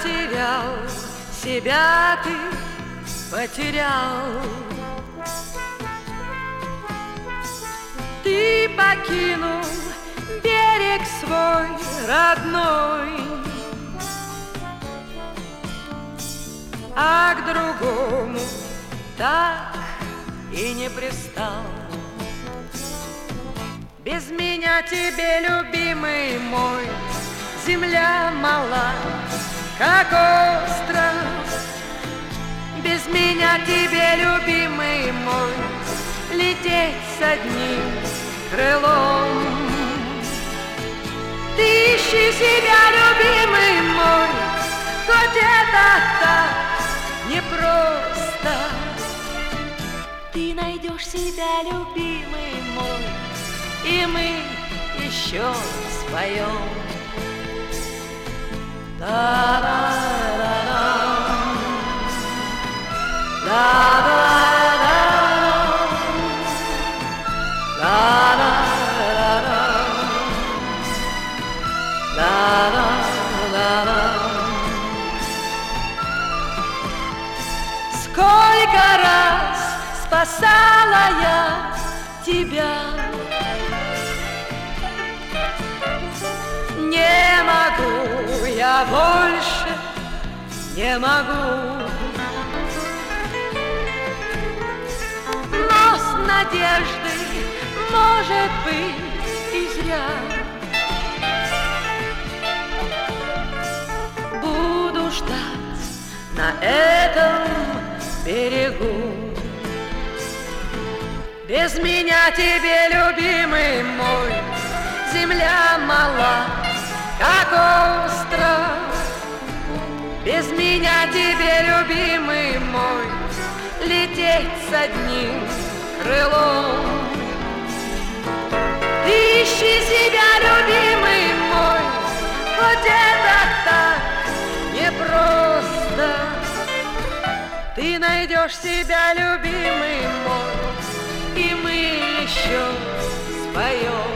потерял, себя ты потерял. Ты покинул берег свой родной, а к другому так и не пристал. Без меня тебе, любимый мой, земля мала, как остров. Без меня тебе, любимый мой, лететь с одним крылом. Ты ищи себя, любимый мой, хоть это так непросто. Ты найдешь себя, любимый мой, и мы еще споем. Сколько раз спасала я тебя, не могу я больше, не могу. Но с надеждой, может быть, и зря. Буду ждать на этом берегу. Без меня тебе, любимый мой, земля мала, как остров. Без меня тебе, любимый мой, лететь с одним крылом. Ты ищи себя, любимый мой, хоть это так непросто. Ты найдешь себя, любимый мой, и мы еще споем.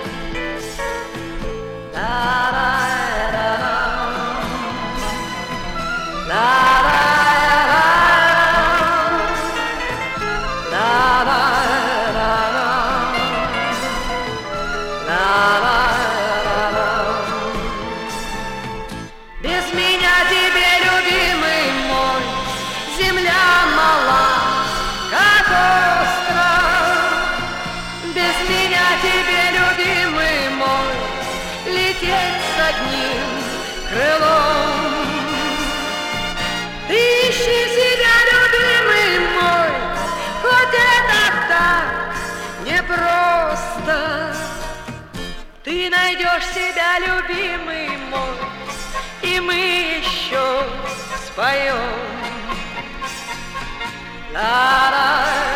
Без меня тебе, любимый мой, земля мала, как остров. Без меня тебе, любимый мой, лететь с одним крылом. Ты ищи себя, любимый мой, хоть это так непросто. Ты найдешь себя, любимый мой, и мы еще споем.